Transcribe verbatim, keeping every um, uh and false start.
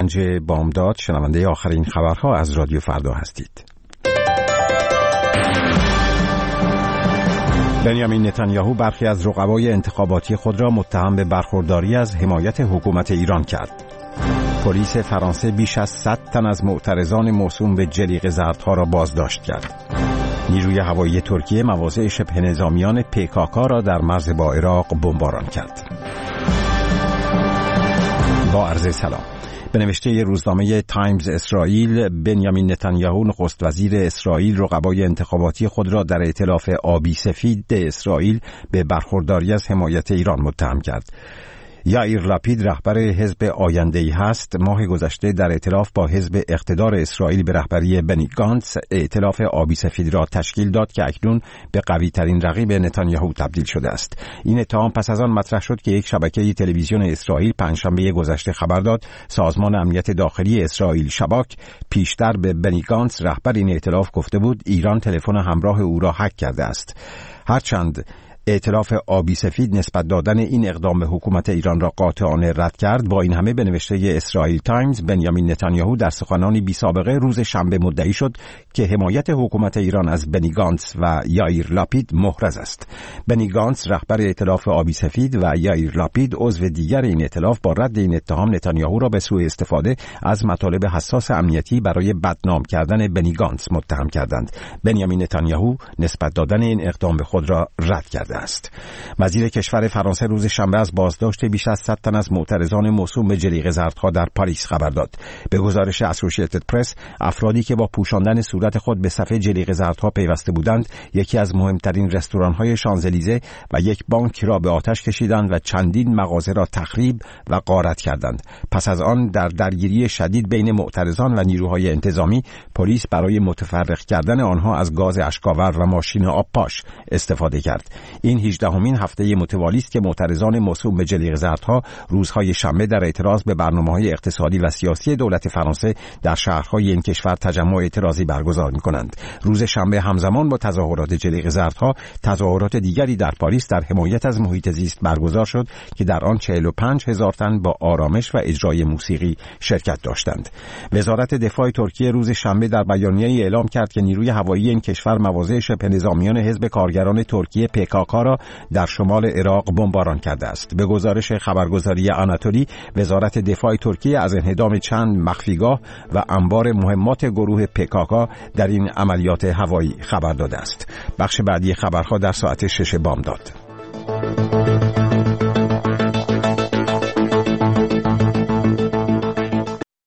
پنج بامداد شنونده آخرین خبرها از رادیو فردا هستید. بنیامین نتانیاهو برخی از رقبای انتخاباتی خود را متهم به برخورداری از حمایت حکومت ایران کرد. پلیس فرانسه بیش از صد تن از معترضان موسوم به جلیقه زردها را بازداشت کرد. نیروی هوایی ترکیه مواضع شبه نظامیان پیکاکا را در مرز با عراق بمباران کرد. با عرض سلام. به نوشته روزنامه تایمز اسرائیل، بنیامین نتانیاهو نخست وزیر اسرائیل رقبای انتخاباتی خود را در ائتلاف آبی سفید اسرائیل به برخورداری از حمایت ایران متهم کرد. یائیر لاپید رهبر حزب آینده‌ای هست ماه گذشته در ائتلاف با حزب اقتدار اسرائیل به رهبری بنی گانتس ائتلاف آبی سفید را تشکیل داد که اکنون به قوی ترین رقیب نتانیاهو تبدیل شده است. این اتهام پس از آن مطرح شد که یک شبکه تلویزیون اسرائیل پنجشنبه گذشته خبر داد سازمان امنیت داخلی اسرائیل شباک پیشتر به بنی گانتس رهبر این ائتلاف گفته بود ایران تلفن همراه او را هک کرده است. هرچند ائتلاف آبی سفید نسبت دادن این اقدام به حکومت ایران را قاطعانه رد کرد، با این همه به نوشته اسرائیل تایمز بنیامین نتانیاهو در سخنانی بی سابقه روز شنبه مدعی شد که حمایت حکومت ایران از بنی گانتس و یائیر لاپید محرز است. بنی گانتس رهبر ائتلاف آبی سفید و یائیر لاپید عضو دیگر این ائتلاف با رد این اتهام نتانیاهو را به سوء استفاده از مطالب حساس امنیتی برای بدنام کردن بنی گانتس متهم کردند. بنیامین نتانیاهو نسبت دادن این اقدام به خود را رد کرد است. وزیر کشور فرانسه روز شنبه از بازداشت بیش از صد تن از معترضان موسوم به جلیقه زردها در پاریس خبر داد. به گزارش اسوسییتد پرس، افرادی که با پوشاندن صورت خود به صف جلیقه زردها پیوسته بودند، یکی از مهمترین رستوران‌های شانزلیزه و یک بانک را به آتش کشیدند و چندین مغازه را تخریب و غارت کردند. پس از آن در درگیری شدید بین معترضان و نیروهای انتظامی، پلیس برای متفرق کردن آنها از گاز اشک‌آور و ماشین آبپاش استفاده کرد. این هجدهمین هفته متوالی است که معترضان موسوم به جلیقه زردها روزهای شنبه در اعتراض به برنامه‌های اقتصادی و سیاسی دولت فرانسه در شهرهای این کشور تجمع اعتراضی برگزار می‌کنند. روز شنبه همزمان با تظاهرات جلیقه زردها، تظاهرات دیگری در پاریس در حمایت از محیط زیست برگزار شد که در آن چهل و پنج هزار تن با آرامش و اجرای موسیقی شرکت داشتند. وزارت دفاع ترکیه روز شنبه در بیانیه‌ای اعلام کرد که نیروی هوایی این کشور مواضع شبه نظامیان حزب کارگران ترکیه پیکاکا را در شمال عراق بمباران کرده است. به گزارش خبرگزاری آناتولی، وزارت دفاع ترکیه از انهدام چند مخفیگاه و انبار مهمات گروه پیکاکا در این عملیات هوایی خبر داده است. بخش بعدی خبرها در ساعت شش بامداد.